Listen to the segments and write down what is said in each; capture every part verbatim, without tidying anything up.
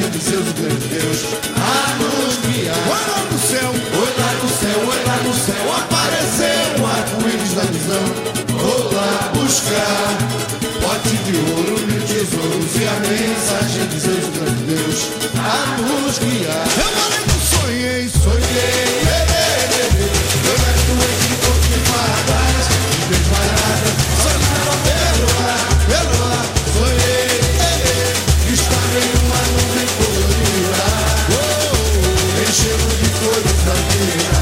de seus grandes Deus a nos guiar. Oi lá no céu, oi lá no céu, oi lá no céu, apareceu um arco-íris da visão. Vou lá buscar pote de ouro, mil tesouros e a mensagem de seus grandes Deus a nos guiar. Eu falei que sonhei, sonhei, lê, lê, lê, lê. Eu era doente de corpo de fadas, desmaiada, sonhava pelo ar, pelo ar, sonhei, lê, lê. Estava em uma nuvem colorida, oh, enchendo de cores da vida,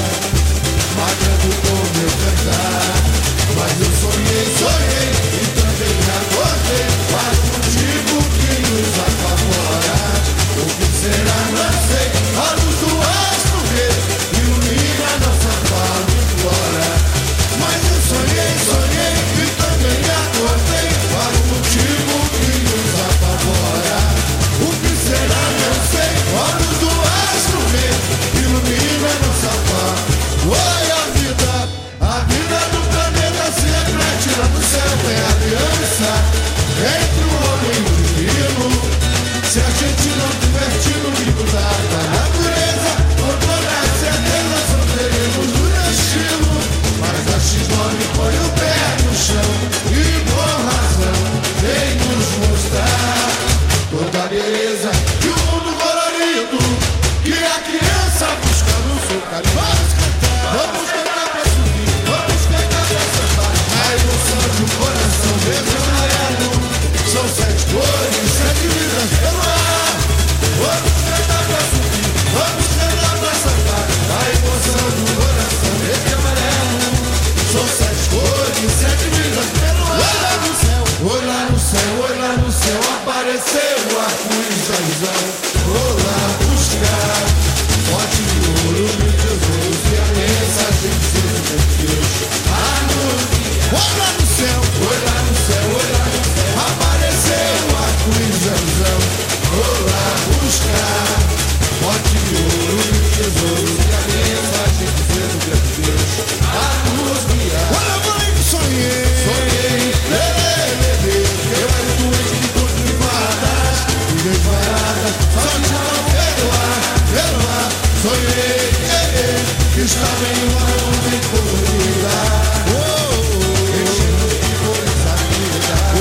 marcando com meu cantar. Mas eu sonhei, sonhei e também acordei para o motivo que nos apavora. O que será, não sei, a luz do astro rei ilumina nossa fala e glória. Mas eu sonhei, sonhei e também acordei para o motivo que nos apavora. O que será, não sei, a luz do astro rei ilumina nossa fala. Oi, a vida, a vida do planeta se reflete lá no céu, é aliança entre o homem e o divino. Se a gente não tiver tido liberdade da natureza, com toda a certeza sofreremos o destino. Mas a X nove põe o pé no chão e com razão vem nos mostrar toda a beleza e o mundo colorido que a criança busca no seu carinho. Vamos cantar, vamos cantar pra subir, vamos cantar pra sambar. A emoção de um coração verde e amarelo são sete cores, sete vidas pelo ar. Vamos cantar pra subir, vamos cantar pra sambar. A emoção de um coração verde e amarelo são sete cores, sete vidas pelo ar. Oi lá no céu, oi lá no céu, apareceu o arco-íris da visão. Vou lá buscar pote de ouro, mil tesouros e a mensagem de seus Deus a nos guiar. Oi lá no céu, oi lá no céu, oi lá no céu, apareceu o arco-íris da visão. Vou lá buscar pote de ouro, mil tesouros e a mensagem de seus Deus a nos guiar. Olha, eu falei que sonhei, sonhei, lê, lê, lê, lê. Eu era doente de corpo de fadas e desmaiada, sonhava pelo ar, pelo ar. Sonhei, eh, eh, que estava em uma nuvem colorida, oh, oh, enchendo de cores a vida, oh,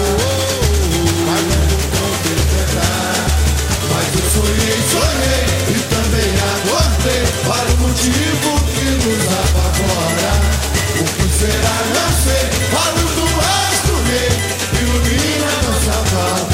oh, marcando com tempestade. Mas eu sonhei, sonhei e também acordei para o motivo que nos apavora. O que será, não sei, a luz do astro rei ilumina nossa vala.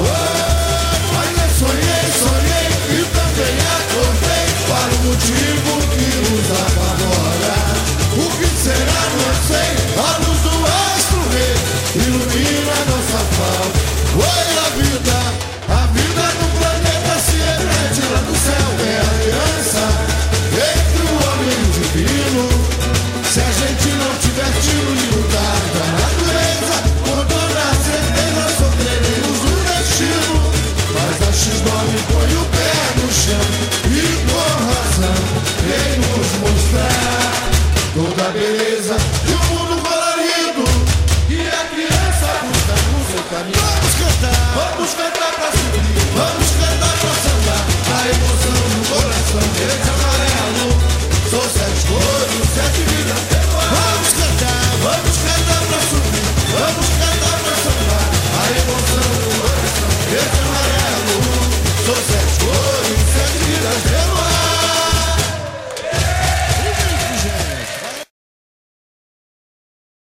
Mas eu sonhei, sonhei e também acordei para o motivo que nos apavora. O que será, não sei, a luz do astro rei ilumina nossa vala. Oi, a vida, a vida do planeta se reflete lá no céu, é aliança entre o homem e o divino. Se a gente não tiver tiro de lutar da natureza, com toda a certeza sofreremos o destino. Mas a X nove põe o pé no chão e com razão vem nos mostrar toda a beleza e o mundo colorido que a criança busca no seu caminho. Vamos cantar, vamos cantar pra subir, vamos cantar.